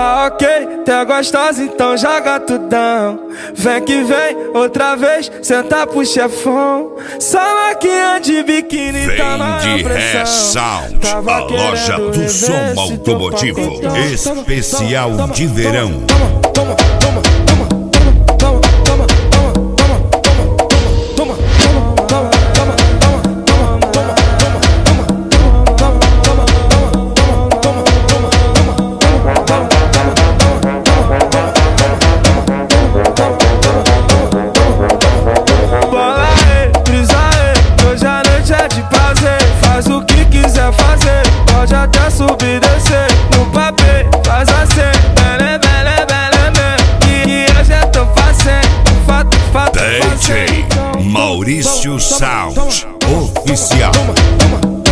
Tá ok, tá gostosa, então joga tudão. Vem que vem, outra vez, senta pro chefão. Só maquinha de biquíni, tá na Vem Sound, a loja do som automotivo especial de verão. Toma, toma, toma, toma, toma, toma, toma, toma, toma, bola aí, brisa aí, hoje a noite é de prazer. Faz o que quiser fazer, pode até subir e descer. No papel, faz assim, bele, bele, bele, que hoje é tão fácil, fato, fato, DJ Maurício Sound Oficial. Toma, toma.